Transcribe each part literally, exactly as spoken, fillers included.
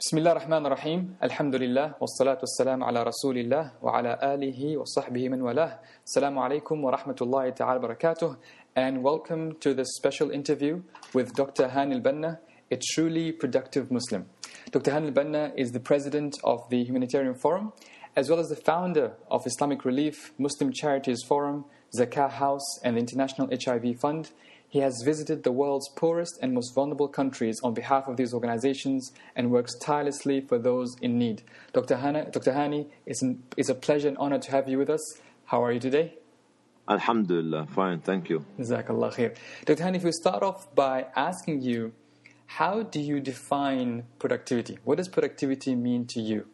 بسم الله الرحمن الرحيم الحمد لله والصلاة والسلام على رسول الله وعلى آله وصحبه من والاه. Assalamu alaikum wa rahmatullahi ta'ala barakatuh, and welcome to this special interview with Doctor Hani Al-Banna, a truly productive Muslim. Doctor Hani Al-Banna is the president of the Humanitarian Forum, as well as the founder of Islamic Relief, Muslim Charities Forum, Zakah House, and the International H I V Fund. He has visited the world's poorest and most vulnerable countries on behalf of these organizations and works tirelessly for those in need. Doctor Hani, Doctor Hani, it's, an, it's a pleasure and honor to have you with us. How are you today? Alhamdulillah, fine, thank you. Jazakallah khair. Doctor Hani, if we start off by asking you, how do you define productivity? What does productivity mean to you?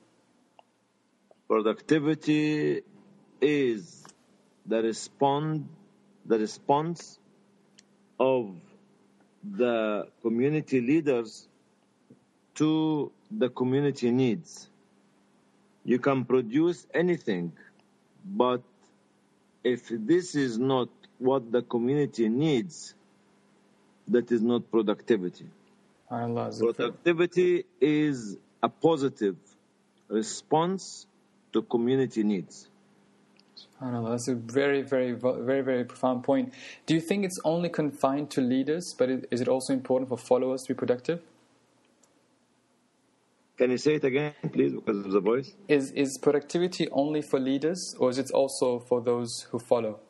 Productivity is the respond, the response of the community leaders to the community needs. You can produce anything, but if this is not what the community needs, that is not productivity. Productivity is a positive response to community needs. SubhanAllah, that's a very, very, very, very profound point. Do you think it's only confined to leaders, but is it also important for followers to be productive? Can you say it again, please, because of the voice? Is is productivity only for leaders, or is it also for those who follow?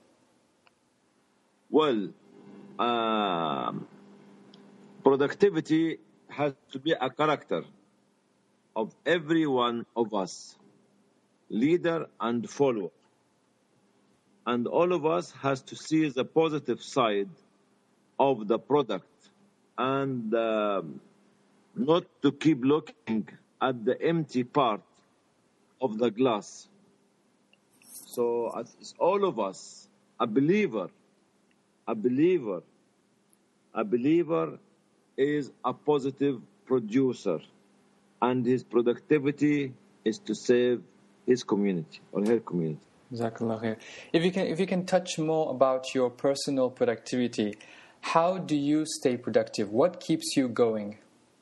Well, um, productivity has to be a character of every one of us, leader and follower. And all of us has to see the positive side of the product and um, not to keep looking at the empty part of the glass. So it's all of us, a believer, a believer, a believer is a positive producer, and his productivity is to save his community or her community. Jazakallah khair. If you can, if you can touch more about your personal productivity, how do you stay productive? What keeps you going?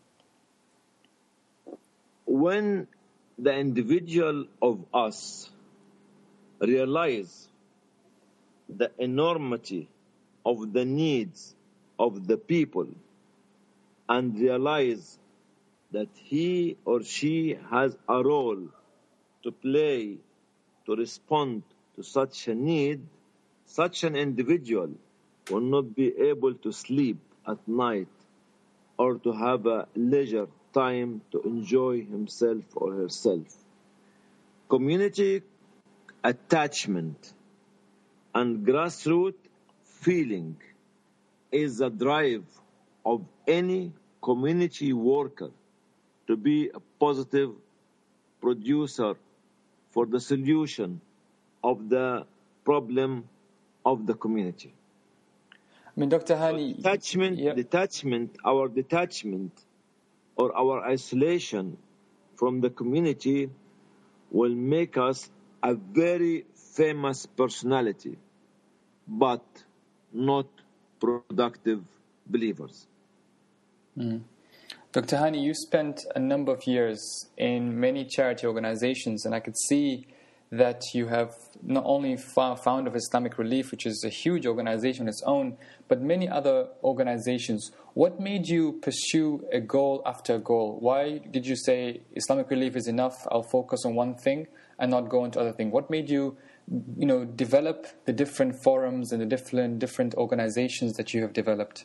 When the individual of us realize the enormity of the needs of the people and realize that he or she has a role to play to respond to such a need, such an individual will not be able to sleep at night or to have a leisure time to enjoy himself or herself. Community attachment and grassroots feeling is the drive of any community worker to be a positive producer for the solution of the problem of the community. I mean, Doctor Hani, detachment, yeah. detachment, our detachment or our isolation from the community will make us a very famous personality, but not productive believers. Mm. Doctor Hani, you spent a number of years in many charity organizations, and I could see that you have not only found of Islamic Relief, which is a huge organization on its own, but many other organizations. What made you pursue a goal after a goal? Why did you say Islamic Relief is enough, I'll focus on one thing and not go into other things? What made you, you know, develop the different forums and the different different organizations that you have developed?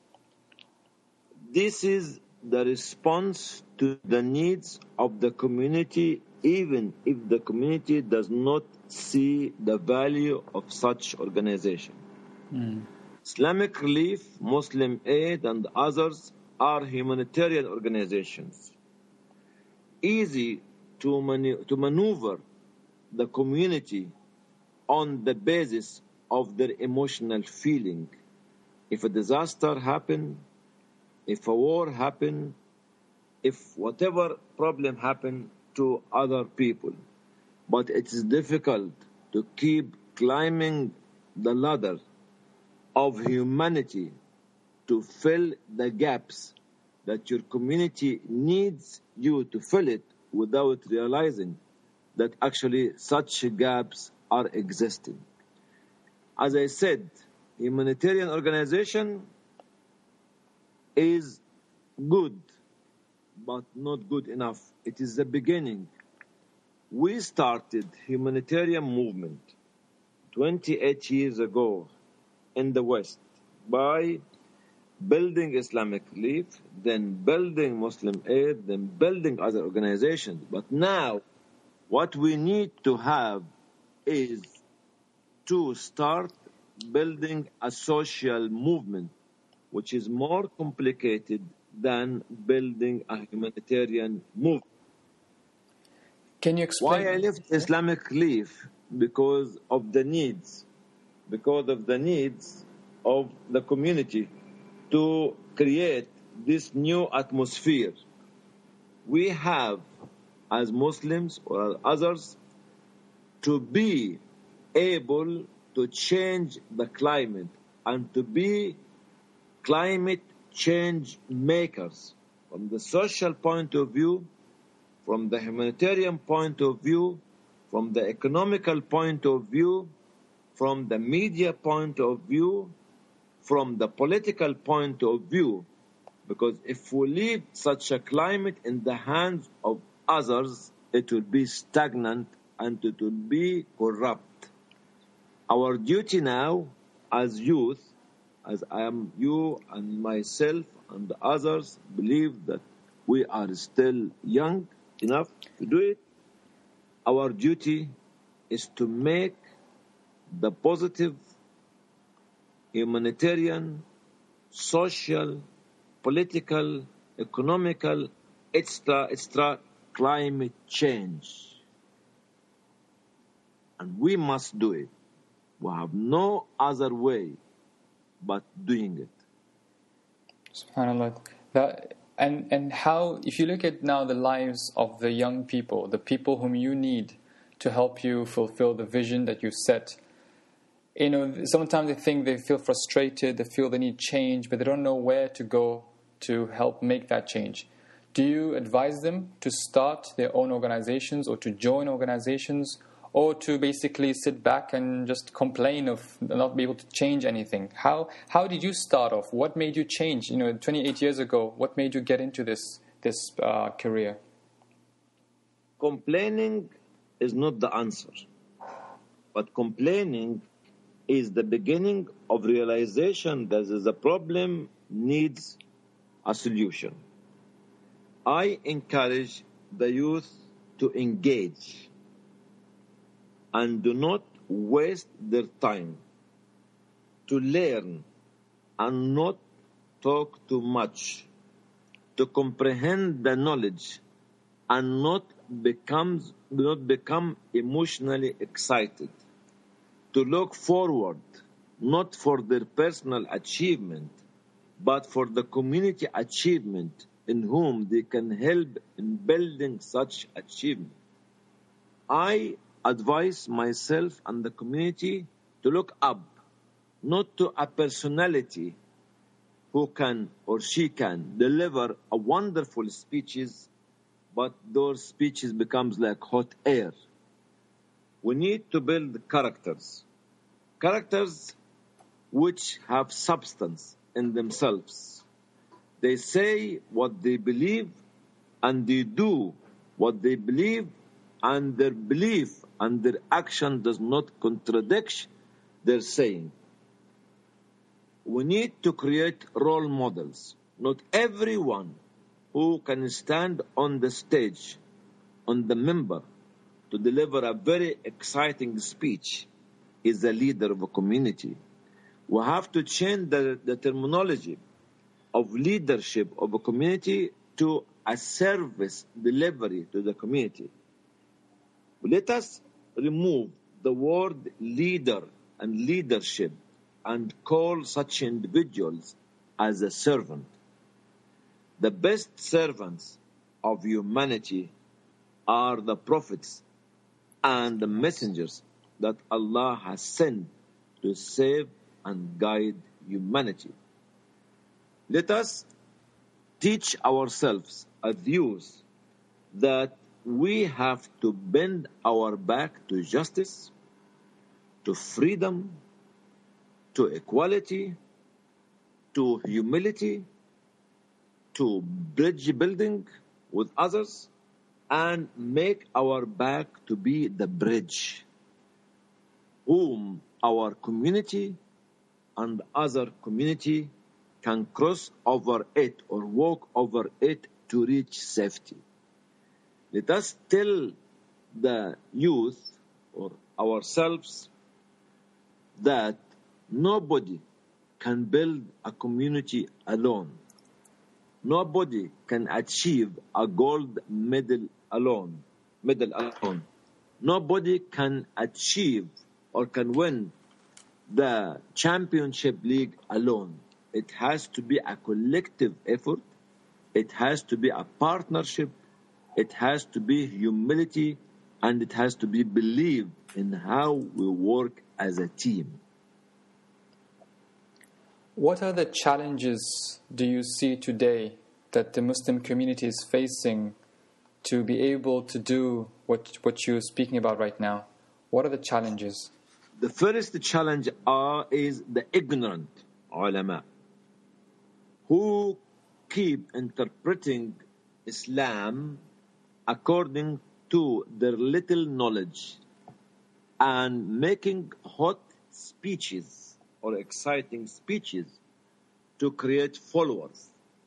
This is the response to the needs of the community, even if the community does not see the value of such organization. Mm. Islamic Relief, Muslim Aid, and others are humanitarian organizations. Easy to, manu- to maneuver the community on the basis of their emotional feeling. If a disaster happens, if a war happens, if whatever problem happens to other people. But it is difficult to keep climbing the ladder of humanity to fill the gaps that your community needs you to fill it without realizing that actually such gaps are existing. As I said, humanitarian organization is good, but not good enough. It is the beginning. We started humanitarian movement twenty-eight years ago in the West by building Islamic Relief, then building Muslim Aid, then building other organizations. But now, what we need to have is to start building a social movement, which is more complicated than building a humanitarian movement. Can you explain? Why I left Islamic Relief? Because of the needs, because of the needs of the community to create this new atmosphere. We have, as Muslims or others, to be able to change the climate and to be climate change makers from the social point of view, from the humanitarian point of view, from the economical point of view, from the media point of view, from the political point of view. Because if we leave such a climate in the hands of others, it will be stagnant and it will be corrupt. Our duty now as youth, as I am you and myself and others believe that we are still young enough to do it, our duty is to make the positive humanitarian, social, political, economical, et cetera, et cetera, climate change. And we must do it. We have no other way but doing it. SubhanAllah. That, and, and how, if you look at now the lives of the young people, the people whom you need to help you fulfill the vision that you've set, you know, sometimes they think they feel frustrated, they feel they need change, but they don't know where to go to help make that change. Do you advise them to start their own organizations or to join organizations or to basically sit back and just complain of not being able to change anything? How how did you start off? What made you change? You know, twenty-eight years ago, what made you get into this this uh, career? Complaining is not the answer, but complaining is the beginning of realization that the problem needs a solution. I encourage the youth to engage and do not waste their time, to learn and not talk too much, to comprehend the knowledge and not becomes not become emotionally excited, to look forward not for their personal achievement but for the community achievement in whom they can help in building such achievement. I advise myself and the community to look up, not to a personality who can or she can deliver a wonderful speeches, but those speeches becomes like hot air. We need to build characters, characters which have substance in themselves. They say what they believe and they do what they believe, and their belief and their action does not contradict their saying. We need to create role models. Not everyone who can stand on the stage, on the minbar, to deliver a very exciting speech is a leader of a community. We have to change the, the terminology of leadership of a community to a service delivery to the community. Let us remove the word leader and leadership and call such individuals as a servant. The best servants of humanity are the prophets and the messengers that Allah has sent to save and guide humanity. Let us teach ourselves as youth that we have to bend our back to justice, to freedom, to equality, to humility, to bridge building with others, and make our back to be the bridge whom our community and other community can cross over it or walk over it to reach safety. Let us tell the youth or ourselves that nobody can build a community alone. Nobody can achieve a gold medal alone. Medal alone. Nobody can achieve or can win the championship league alone. It has to be a collective effort. It has to be a partnership. It has to be humility, and it has to be believed in how we work as a team. What are the challenges do you see today that the Muslim community is facing to be able to do what, what you're speaking about right now? What are the challenges? The first challenge are, is the ignorant ulama who keep interpreting Islam according to their little knowledge and making hot speeches or exciting speeches to create followers.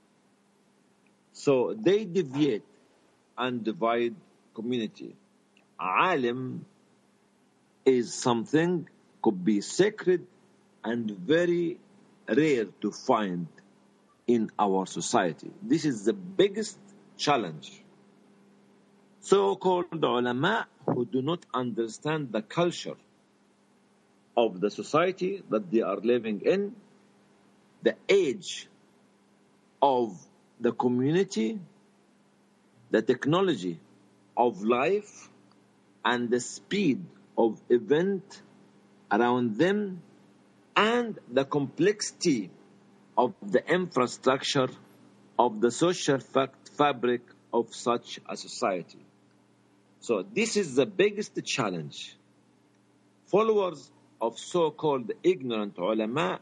So they deviate and divide community. Alim is something could be sacred and very rare to find in our society. This is the biggest challenge. So-called ulama who do not understand the culture of the society that they are living in, the age of the community, the technology of life, and the speed of event around them, and the complexity of the infrastructure of the social fact fabric of such a society. So this is the biggest challenge. Followers of so-called ignorant ulama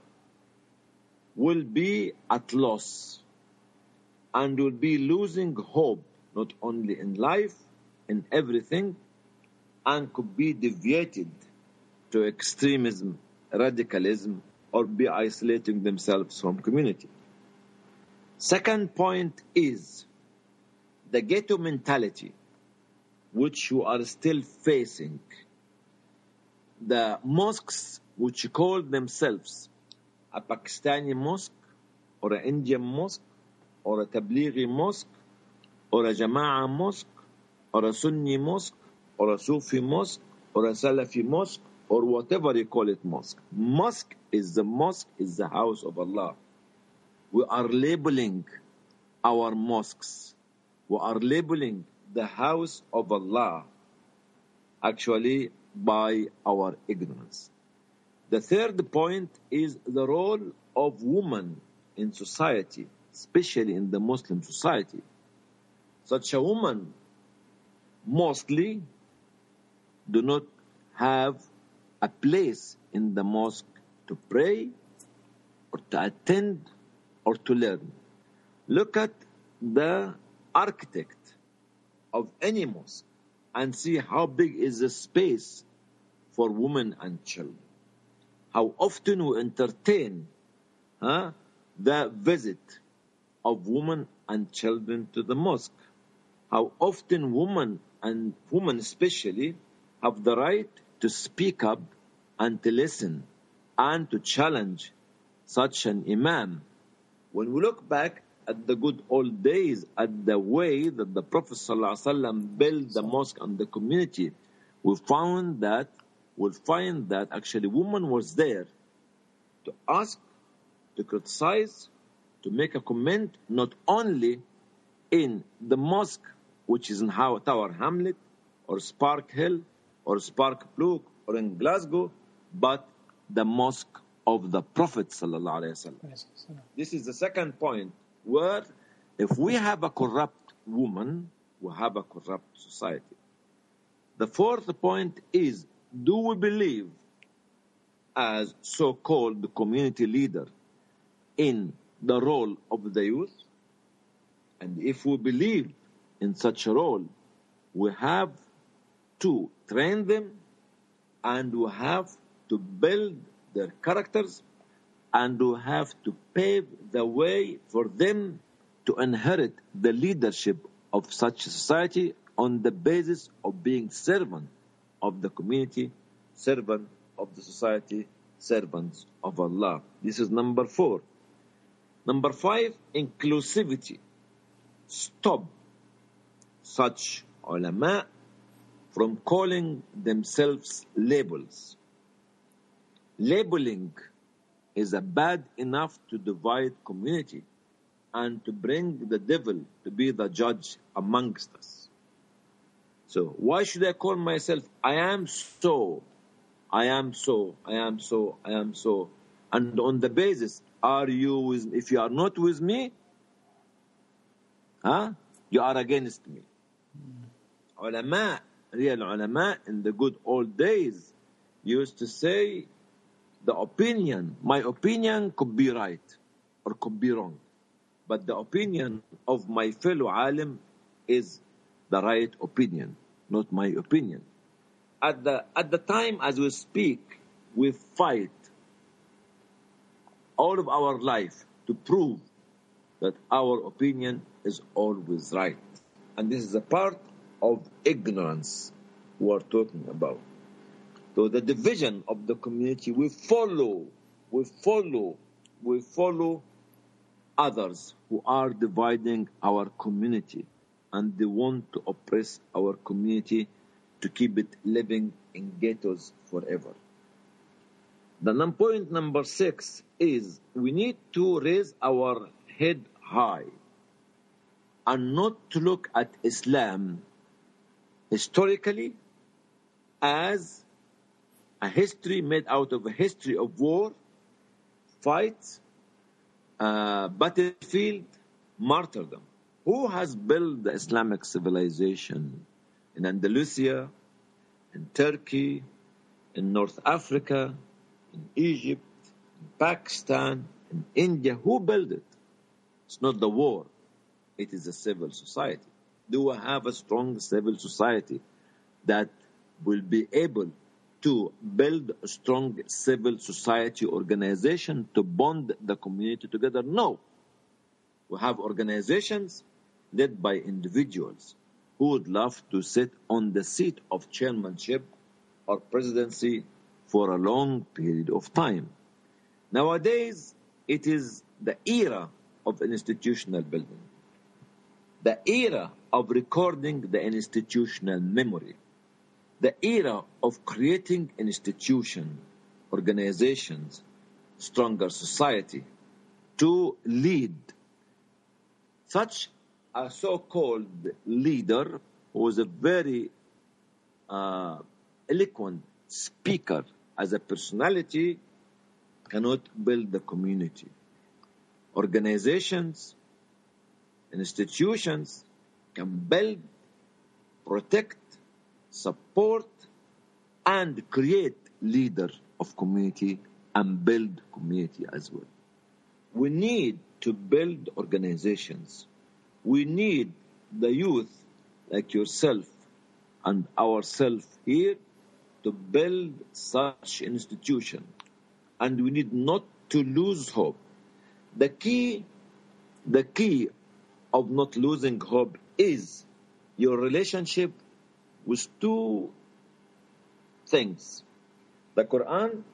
will be at loss and will be losing hope, not only in life, in everything, and could be deviated to extremism, radicalism, or be isolating themselves from community. Second point is the ghetto mentality, which you are still facing. The mosques which call themselves a Pakistani mosque, or an Indian mosque, or a Tablighi mosque, or a Jama'ah mosque, or a Sunni mosque, or a Sufi mosque, or a Salafi mosque, or whatever you call it mosque. Mosque is the mosque, is the house of Allah. We are labeling our mosques. We are labeling the house of Allah actually by our ignorance. The third point is the role of women in society, especially in the Muslim society. Such a woman mostly do not have a place in the mosque to pray or to attend or to learn. Look at the architect of any mosque and see how big is the space for women and children. How often we entertain huh, the visit of women and children to the mosque. How often women, and women especially, have the right to speak up and to listen and to challenge such an imam. When we look back at the good old days, at the way that the Prophet ﷺ built the mosque and the community, we found that, we'll find that actually woman was there to ask, to criticize, to make a comment, not only in the mosque, which is in Tower Hamlet, or Spark Hill, or Spark Brook, or in Glasgow, but the mosque of the Prophet ﷺ. This is the second point, where If we have a corrupt woman, we have a corrupt society. The fourth point is, do we believe as so-called community leader in the role of the youth? And if we believe in such a role, we have to train them and we have to build their characters and we have to pave the way for them to inherit the leadership of such a society on the basis of being servant of the community, servant of the society, servants of Allah. This is number four. Number five, inclusivity. Stop such ulama from calling themselves labels. Labeling is a bad enough to divide community and to bring the devil to be the judge amongst us. So why should I call myself, I am so, I am so, I am so, I am so, and on the basis, are you with, if you are not with me, huh, you are against me. Mm. Ulama, real ulama in the good old days used to say, the opinion, my opinion could be right or could be wrong, but the opinion of my fellow alim is the right opinion, not my opinion. At the, at the time as we speak, we fight all of our life to prove that our opinion is always right. And this is a part of ignorance we are talking about. So the division of the community, we follow, we follow, we follow others who are dividing our community, and they want to oppress our community to keep it living in ghettos forever. The point number six is we need to raise our head high and not to look at Islam historically as a history made out of a history of war, fights, uh, battlefield, martyrdom. Who has built the Islamic civilization in Andalusia, in Turkey, in North Africa, in Egypt, in Pakistan, in India? Who built it? It's not the war. It is a civil society. Do we have a strong civil society that will be able to build a strong civil society organization to bond the community together? No. We have organizations led by individuals who would love to sit on the seat of chairmanship or presidency for a long period of time. Nowadays, it is the era of institutional building, the era of recording the institutional memory, the era of creating institutions, organizations, stronger society to lead. Such a so-called leader who was a very uh, eloquent speaker as a personality cannot build the community. Organizations, institutions can build, protect, support, and create leaders of community and build community as well. We need to build organizations. We need the youth like yourself and ourselves here to build such institution. And we need not to lose hope. The key, the key of not losing hope is your relationship with two things, the Quran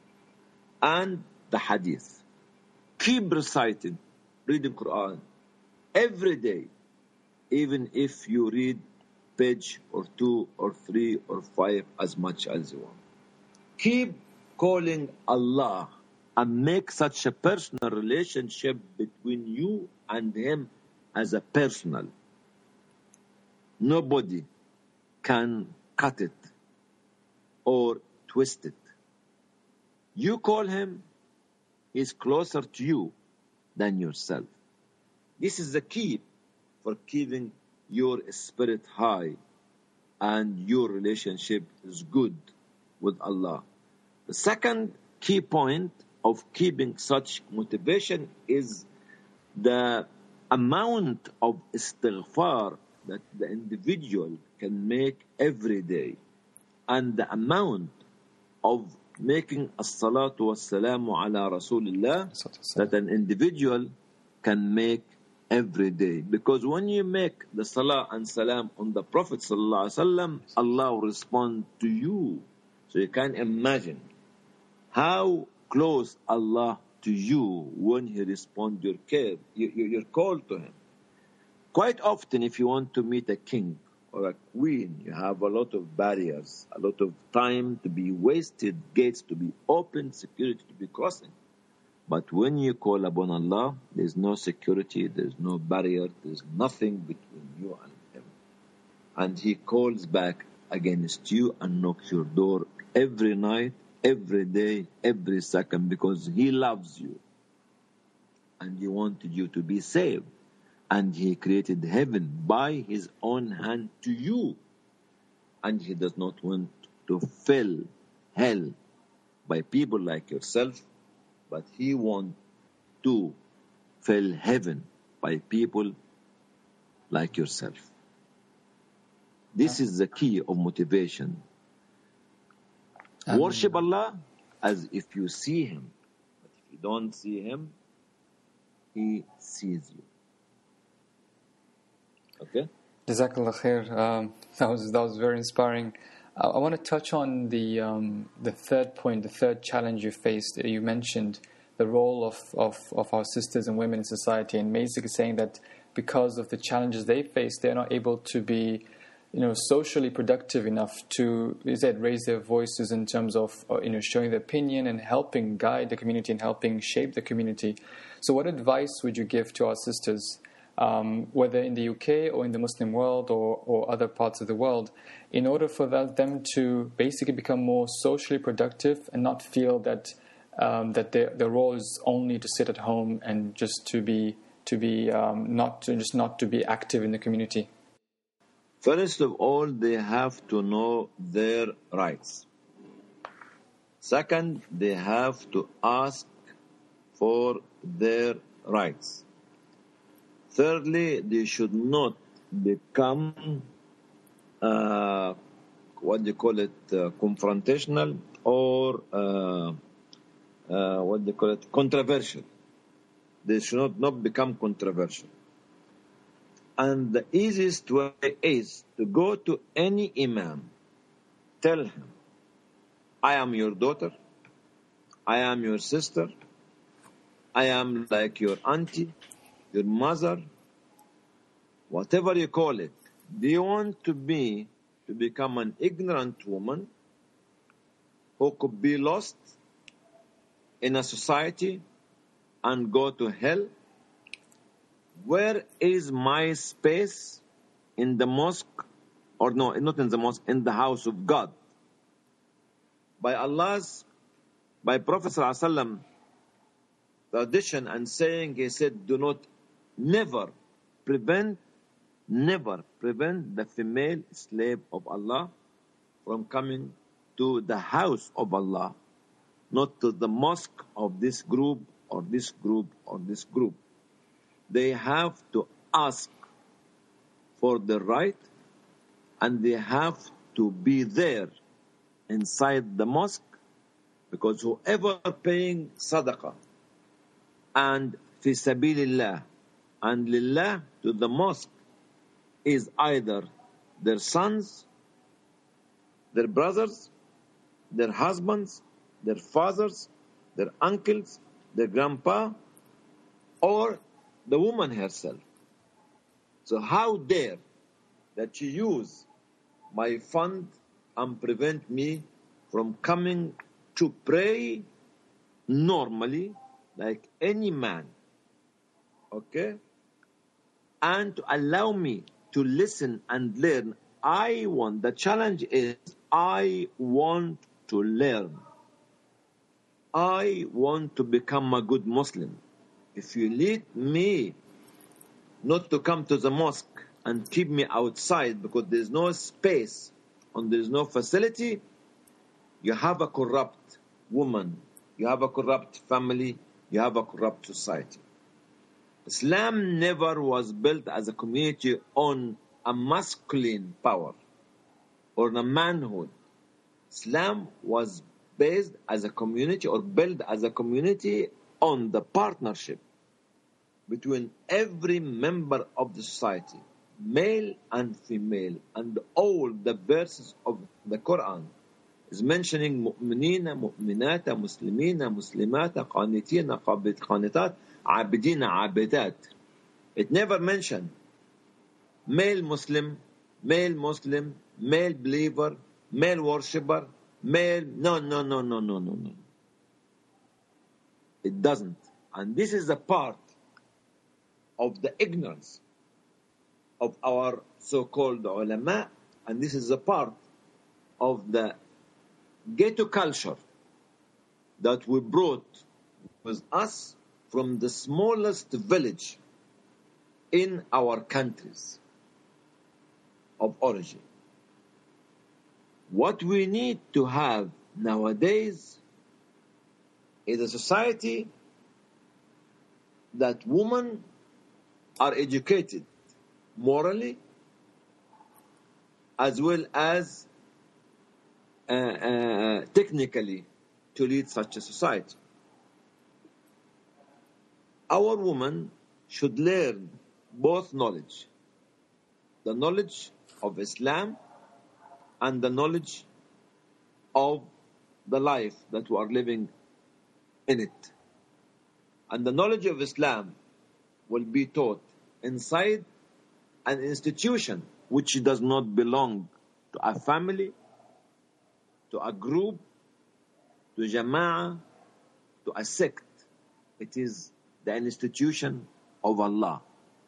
and the Hadith. Keep reciting, reading Quran every day, even if you read page or two or three or five as much as you want. Keep calling Allah and make such a personal relationship between you and Him as a personal. Nobody can cut it or twist it. You call Him, He's closer to you than yourself. This is the key for keeping your spirit high and your relationship is good with Allah. The second key point of keeping such motivation is the amount of istighfar that the individual can make every day, and the amount of making as-salatu was-salamu ala Rasulillah that an individual can make every day. Because when you make the salah and salam on the Prophet sallallahu alaihi wasallam, Allah will respond to you. So you can imagine how close Allah to you when He responds your care, your, your call to Him. Quite often, if you want to meet a king or a queen, you have a lot of barriers, a lot of time to be wasted, gates to be opened, security to be crossing. But when you call upon Allah, there's no security, there's no barrier, there's nothing between you and Him. And He calls back against you and knocks your door every night, every day, every second, because He loves you. And He wanted you to be saved. And He created heaven by His own hand to you. And He does not want to fill hell by people like yourself, but He wants to fill heaven by people like yourself. This is the key of motivation. Um, Worship Allah as if you see Him. But if you don't see Him, He sees you. Okay? Jazakallah khair. Um, that was that was very inspiring. I, I want to touch on the um, the third point, the third challenge you faced. You mentioned the role of, of, of our sisters and women in society, and basically saying that because of the challenges they face, they're not able to be, you know, socially productive enough to, you said, raise their voices in terms of, uh, you know, showing their opinion and helping guide the community and helping shape the community. So, what advice would you give to our sisters? Um, whether in the U K or in the Muslim world or, or other parts of the world, in order for that, them to basically become more socially productive and not feel that um, that their, their role is only to sit at home and just to be to be um, not to, just not to be active in the community. First of all, they have to know their rights. Second, they have to ask for their rights. Thirdly, they should not become, uh, what do you call it, uh, confrontational or, uh, uh, what do you call it, controversial. They should not, not become controversial. And the easiest way is to go to any imam, tell him, I am your daughter, I am your sister, I am like your auntie, your mother, whatever you call it. Do you want to be, to become an ignorant woman who could be lost in a society and go to hell? Where is my space in the mosque, or no, not in the mosque, in the house of God? By Allah's, by Prophet ﷺ tradition and saying, he said, do not Never prevent, never prevent the female slave of Allah from coming to the house of Allah, not to the mosque of this group or this group or this group. They have to ask for the right, and they have to be there inside the mosque, because whoever paying sadaqah and fi sabilillah and lillah to the mosque is either their sons, their brothers, their husbands, their fathers, their uncles, their grandpa, or the woman herself. So how dare that you use my fund and prevent me from coming to pray normally like any man, okay? And to allow me to listen and learn. I want, the challenge is, I want to learn. I want to become a good Muslim. If you let me not to come to the mosque and keep me outside because there's no space and there's no facility, you have a corrupt woman, you have a corrupt family, you have a corrupt society. Islam never was built as a community on a masculine power or a manhood. Islam was based as a community or built as a community on the partnership between every member of the society, male and female, and all the verses of the Quran is mentioning mu'minina, mu'minata, muslimina, muslimata, qanitina, qanitat, abidina, abidat. It never mentioned male Muslim, male Muslim, male believer, male worshipper, male. No, no, no, no, no, no, no. It doesn't. And this is a part of the ignorance of our so-called ulama, and this is a part of the ghetto culture that we brought with us from the smallest village in our countries of origin. What we need to have nowadays is a society that women are educated morally as well as uh, uh, technically to lead such a society. Our women should learn both knowledge, the knowledge of Islam and the knowledge of the life that we are living in it. And the knowledge of Islam will be taught inside an institution which does not belong to a family, to a group, to jama'ah, to a sect. It is the institution of Allah.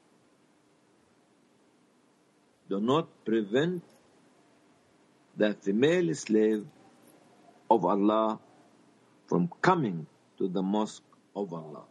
Do not prevent the female slave of Allah from coming to the mosque of Allah.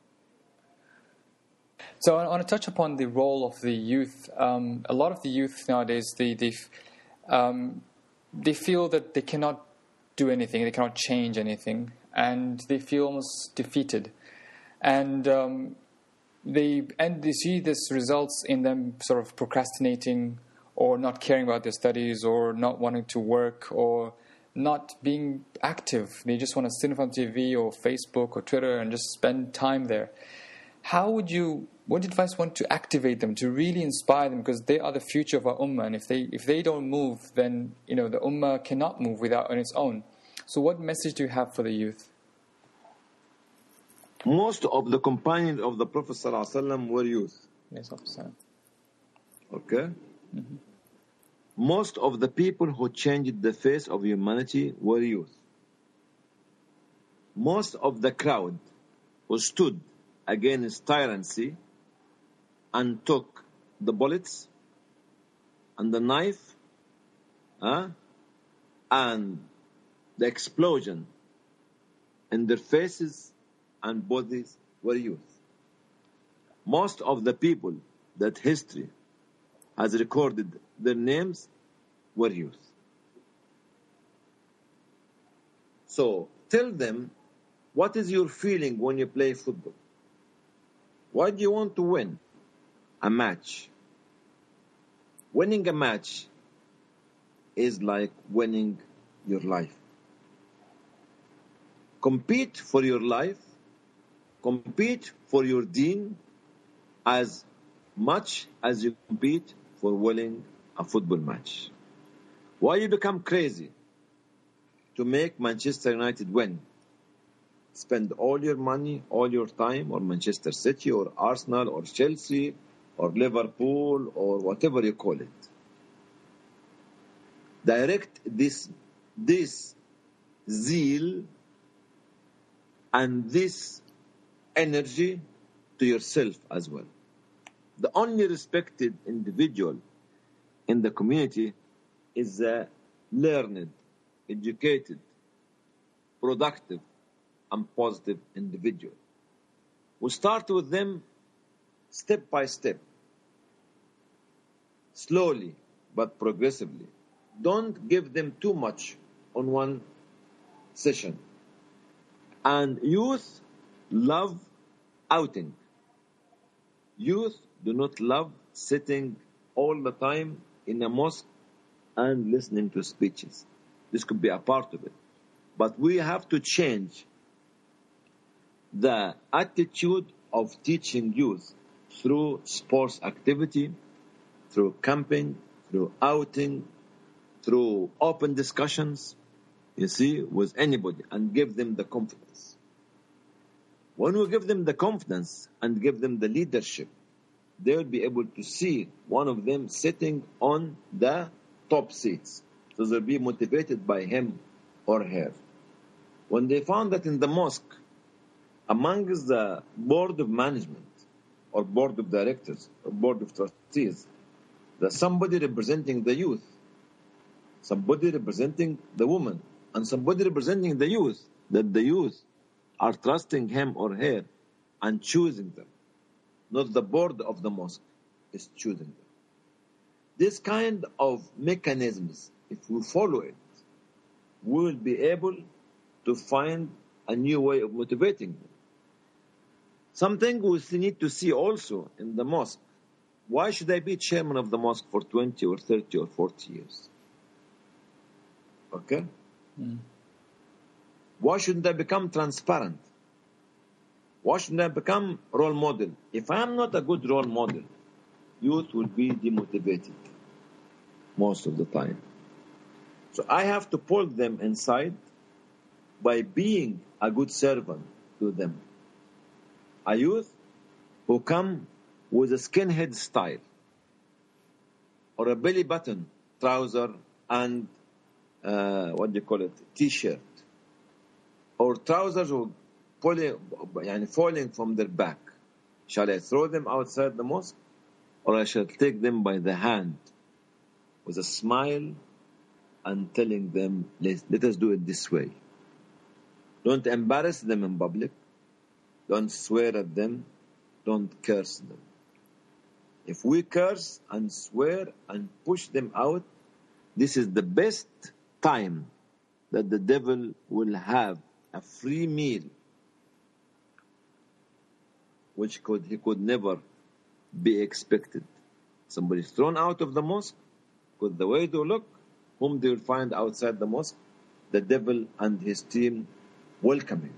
So I want to touch upon the role of the youth. Um, a lot of the youth nowadays, they they, um, they feel that they cannot do anything, they cannot change anything, and they feel almost defeated. And um, they and they see this results in them sort of procrastinating or not caring about their studies or not wanting to work or not being active. They just want to sit in front of T V or Facebook or Twitter and just spend time there. How would you, what advice you want to activate them, to really inspire them, because they are the future of our ummah, and if they if they don't move, then you know the ummah cannot move without on its own. So what message do you have for the youth? Most of the companions of the Prophet ﷺ were youth. Yes, officer. Okay? Mm-hmm. Most of the people who changed the face of humanity were youth. Most of the crowd who stood against tyranny and took the bullets and the knife uh, and the explosion in their faces and bodies were youth. Most of the people that history has recorded their names were youth. So tell them, what is your feeling when you play football? Why do you want to win a match? Winning a match is like winning your life. Compete for your life, compete for your deen as much as you compete for winning a football match. Why you become crazy to make Manchester United win? Spend all your money, all your time, or Manchester City, or Arsenal, or Chelsea, or Liverpool, or whatever you call it. Direct this, this zeal and this energy to yourself as well. The only respected individual in the community is a learned, educated, productive, and positive individual. We start with them step by step. slowly but progressively. Don't give them too much on one session. And youth love outing. Youth do not love sitting all the time in a mosque and listening to speeches. This could be a part of it. But we have to change the attitude of teaching youth through sports activity, through camping, through outing, through open discussions, you see, with anybody, and give them the confidence. When we give them the confidence and give them the leadership, they will be able to see one of them sitting on the top seats. So they'll be motivated by him or her. When they found that in the mosque, amongst the board of management or board of directors or board of trustees, there's somebody representing the youth, somebody representing the woman, and somebody representing the youth, that the youth are trusting him or her and choosing them. Not the board of the mosque is choosing them. This kind of mechanisms, if we follow it, we will be able to find a new way of motivating them. Something we need to see also in the mosque. Why should I be chairman of the mosque for twenty or thirty or forty years? Okay? Mm. Why shouldn't I become transparent? Why shouldn't I become role model? If I am not a good role model, youth will be demotivated most of the time. So I have to pull them inside by being a good servant to them. A youth who come with a skinhead style or a belly button trouser and uh, what do you call it, t-shirt, or trousers who pulling, yani falling from their back. Shall I throw them outside the mosque, or I shall take them by the hand with a smile and telling them, let, let us do it this way. Don't embarrass them in public. Don't swear at them. Don't curse them. If we curse and swear and push them out, this is the best time that the devil will have a free meal, which could he could never be expected. Somebody is thrown out of the mosque, because the way they look, whom they will find outside the mosque, the devil and his team welcoming.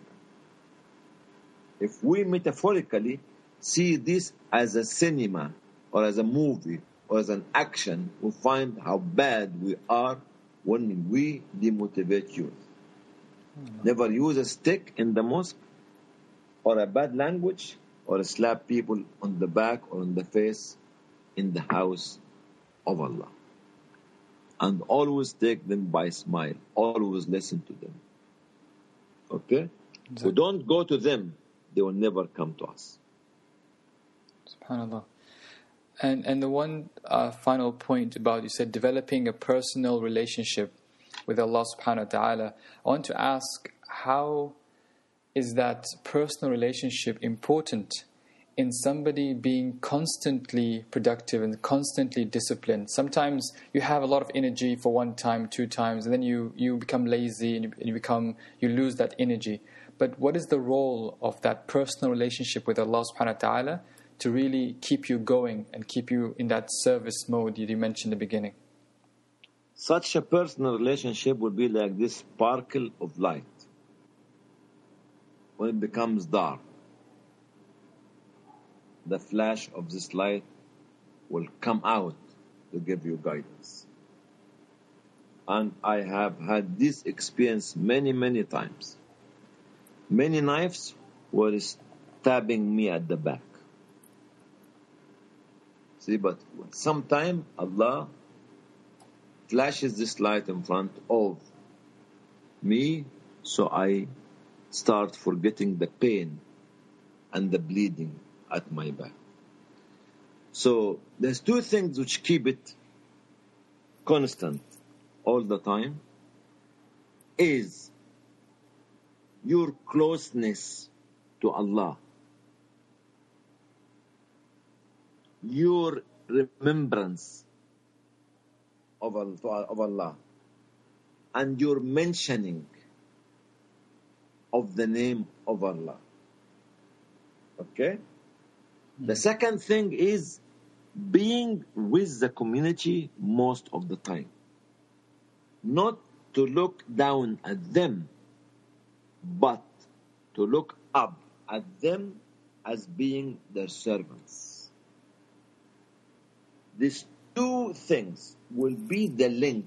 If we metaphorically see this as a cinema or as a movie or as an action, we find how bad we are when we demotivate youth. Mm-hmm. Never use a stick in the mosque or a bad language or slap people on the back or on the face in the house of Allah. And always take them by smile. Always listen to them. Okay? Exactly. We don't go to them, they will never come to us. SubhanAllah. And and the one uh, final point about, you said, developing a personal relationship with Allah subhanahu wa ta'ala. I want to ask, how is that personal relationship important in somebody being constantly productive and constantly disciplined? Sometimes you have a lot of energy for one time, two times, and then you, you become lazy and you, and you become you lose that energy. But what is the role of that personal relationship with Allah subhanahu wa ta'ala to really keep you going and keep you in that service mode you mentioned in the beginning? Such a personal relationship will be like this sparkle of light. When it becomes dark, the flash of this light will come out to give you guidance. And I have had this experience many, many times. Many knives were stabbing me at the back. See, but sometime Allah flashes this light in front of me, so I start forgetting the pain and the bleeding at my back. So there's two things which keep it constant all the time, is your closeness to Allah, your remembrance of Allah, and your mentioning of the name of Allah. Okay? The second thing is being with the community most of the time. Not to look down at them, but to look up at them as being their servants. These two things will be the link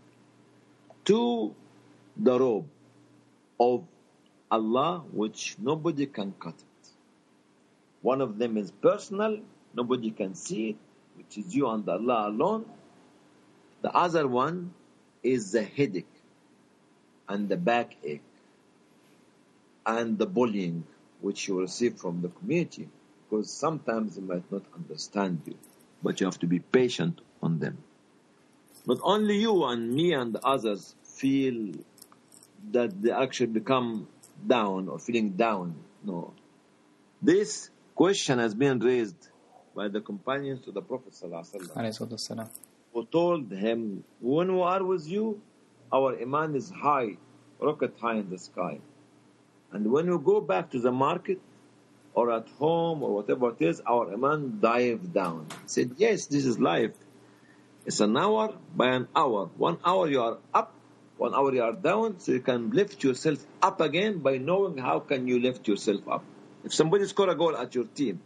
to the robe of Allah, which nobody can cut it. One of them is personal, nobody can see it, which is you and Allah alone. The other one is the headache and the backache and the bullying which you receive from the community, because sometimes they might not understand you, but you have to be patient on them. Not only you and me and the others feel that they actually become down or feeling down. No. This question has been raised by the companions to the Prophet ﷺ, who told him, when we are with you, our iman is high, rocket high in the sky. And when we go back to the market or at home or whatever it is, our iman dive down. He said, yes, this is life. It's an hour by an hour. One hour you are up, one hour you are down, so you can lift yourself up again by knowing how can you lift yourself up. If somebody score a goal at your team,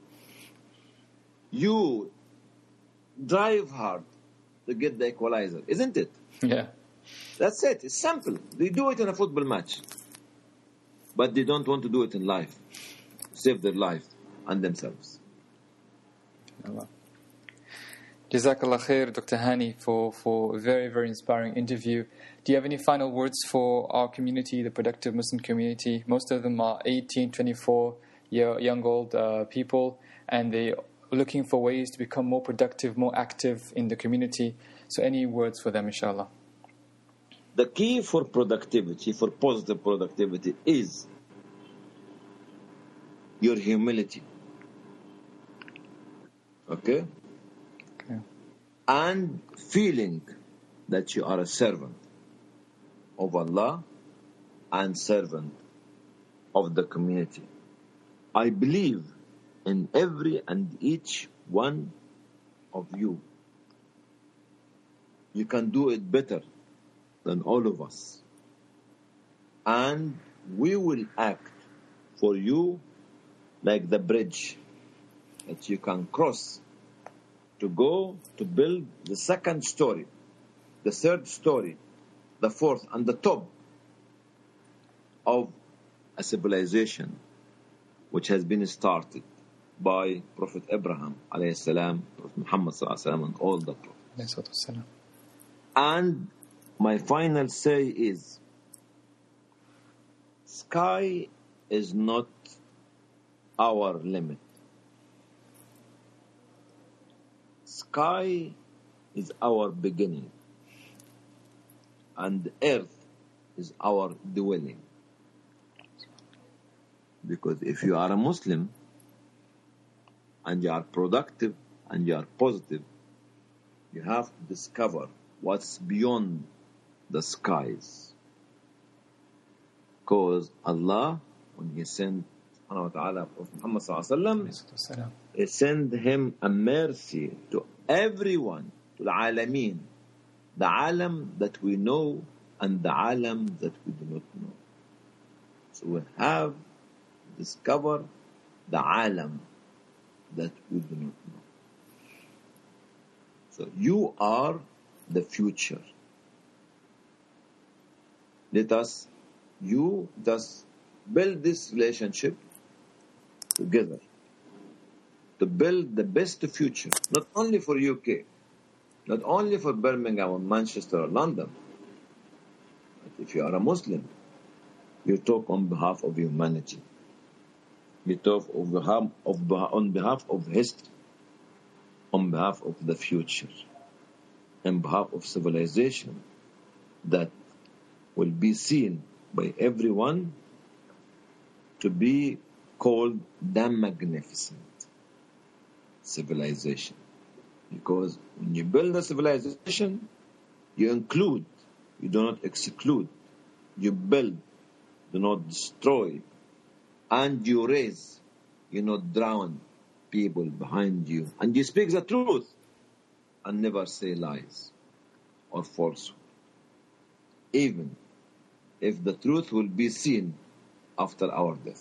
you drive hard to get the equalizer, isn't it? Yeah. That's it. It's simple. They do it in a football match, but they don't want to do it in life. Save their life and themselves. Allah. Jazakallah khair, Doctor Hani, for, for a very, very inspiring interview. Do you have any final words for our community, the productive Muslim community? Most of them are eighteen, twenty-four year, young old uh, people, and they're looking for ways to become more productive, more active in the community. So any words for them, inshallah? The key for productivity, for positive productivity, is your humility. Okay? Okay. And feeling that you are a servant of Allah and servant of the community. I believe in every and each one of you. You can do it better than all of us. And we will act for you like the bridge that you can cross to go to build the second story, the third story, the fourth, and the top of a civilization which has been started by Prophet Abraham alayhi salam, Prophet Muhammad sallallahu alaihi wasallam, and all the prophets. And my final say is, sky is not our limit. Sky is our beginning, and earth is our dwelling. Because if you are a Muslim and you are productive and you are positive, you have to discover what's beyond the skies. Because Allah, when He sent Subhanahu wa ta'ala Prophet Muhammad sallallahu alaihi wasallam, He sent him a mercy to everyone, to the alameen, the alam that we know and the alam that we do not know. So we have to discover the alam that we do not know. So you are the future. Let us, you just build this relationship together to build the best future, not only for U K, not only for Birmingham or Manchester or London. But if you are a Muslim, you talk on behalf of humanity. You talk on behalf of, on behalf of history, on behalf of the future, on behalf of civilization that will be seen by everyone to be called the magnificent civilization. Because when you build a civilization, You include, you do not exclude. You build, do not destroy. And you raise, you not drown people behind you. And you speak the truth and never say lies or falsehood. Even if the truth will be seen after our death.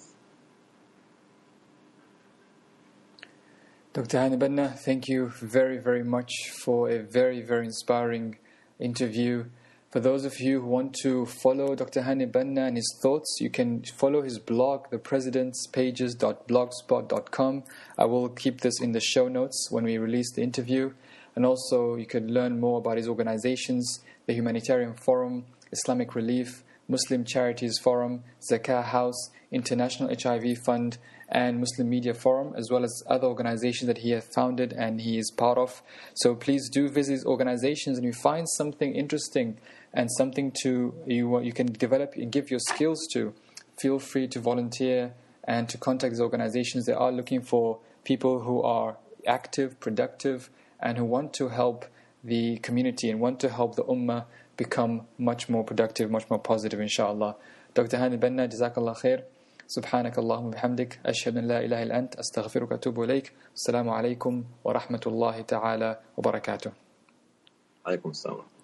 Doctor Hani Banna, thank you very, very much for a very, very inspiring interview. For those of you who want to follow Doctor Hani Banna and his thoughts, you can follow his blog, the president's pages dot blogspot dot com. I will keep this in the show notes when we release the interview. And also you can learn more about his organizations, the Humanitarian Forum, Islamic Relief, Muslim Charities Forum, Zakah House, International H I V Fund, and Muslim Media Forum, as well as other organizations that he has founded and he is part of. So please do visit these organizations, and you find something interesting and something to you you can develop and give your skills to. Feel free to volunteer and to contact these organizations. They are looking for people who are active, productive, and who want to help the community and want to help the ummah become much more productive, much more positive, inshallah. Doctor Hani Banna, Jazakallah khair. سبحانك اللهم وبحمدك أشهد أن لا إله إلا أنت أستغفرك وأتوب إليك. السلام عليكم ورحمة الله تعالى وبركاته. عليكم السلام.